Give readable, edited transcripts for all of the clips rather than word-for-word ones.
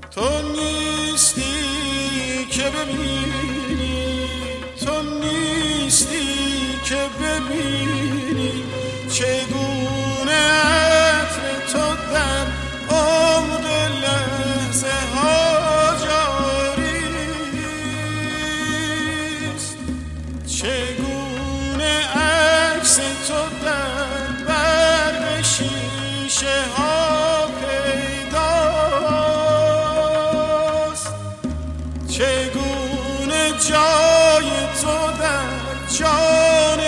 تو نیستی که ببینی، تو نیستی که ببینی چگونه عطر تو در عمق لحظه ها جاریست، چگونه عکس تو در برق شیشه ها پیداست، چگونه جای تو در جان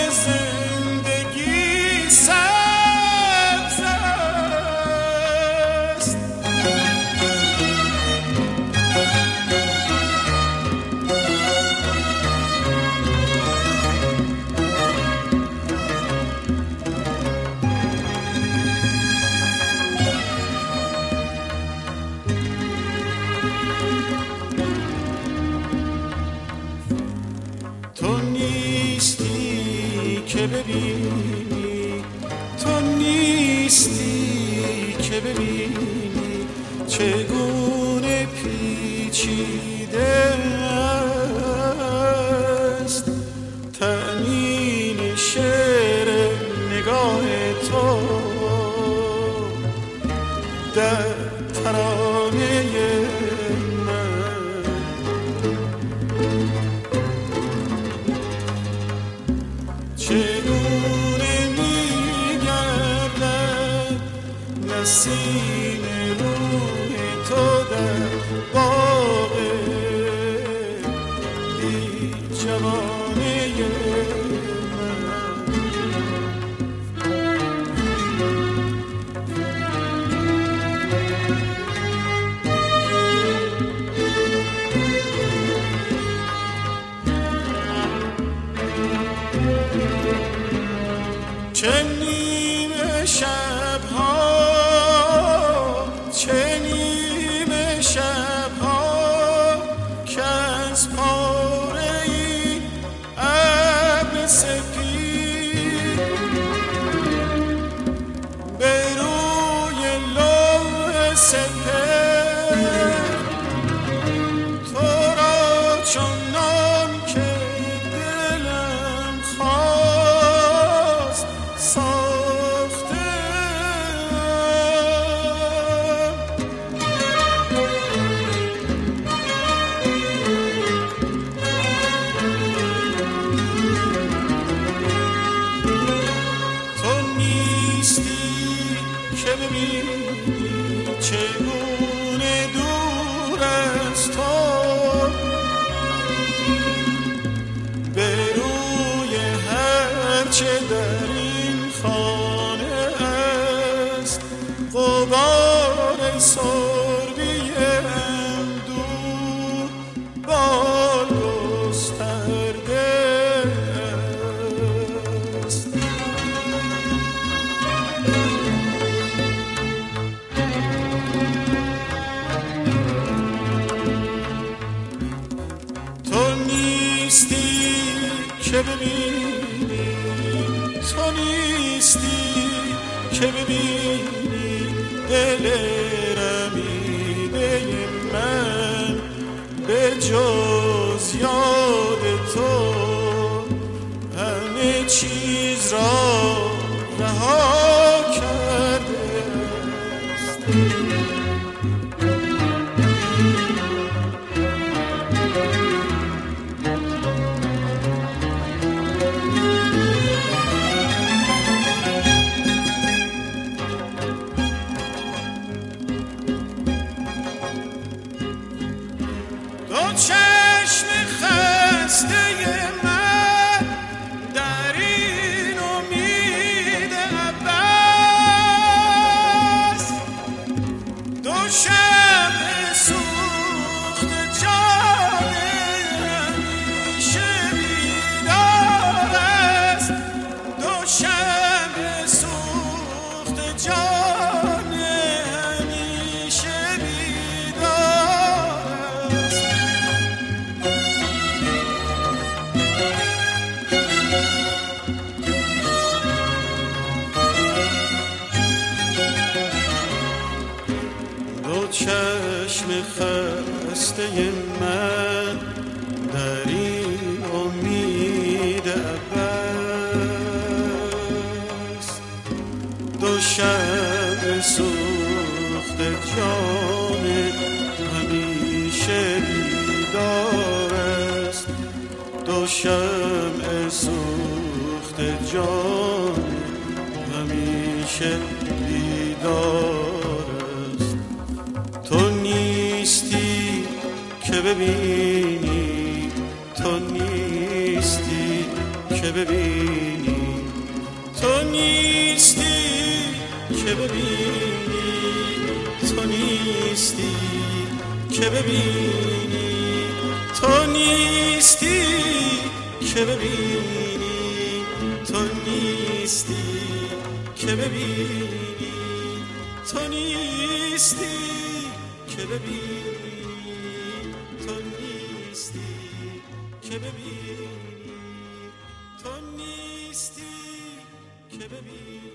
زندگی سبز است. تو نیستی که ببینی، تو نیستی که ببینی چگونه پیچیده است تأمین شعر نگاه تو در ترانه چگونه می‌گردد نسیم روی تو در باغ بی جوانه چه نیمه شب‌ها، چه نیمه شب‌ها که از پاره‌ای ابر سپید به روی لوح سپهر تو را چنان که دلم خواست چگونه دور از تو به روی هرچه در این خانه است غبار سربی اندوه بال گسترده است. نیستی که ببینی، تو نیستی که ببینی دل رمیده من به جز یاد تو همه چیز را رها کرده است. چشم خسته من در این امید عباس چشم خسته من در این امید عباس، دو شمع سوخته جان همیشه بیدار است، دو شمع سوخته جان همیشه بیدار است. تو نیستی که ببینی، تو نیستی که ببینی، تو نیستی که ببینی، تو نیستی که ببینی، تو نیستی که ببینی، تو نیستی که ببینی، تو نیستی که ببینی، تو نیستی که ببینی، تو نیستی که ببینی.